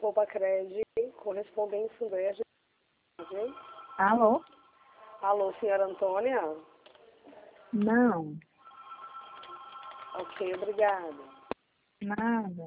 Copacred, correspondência Verde. Alô? Alô, senhora Antônia? Não, Ok, obrigada. nada.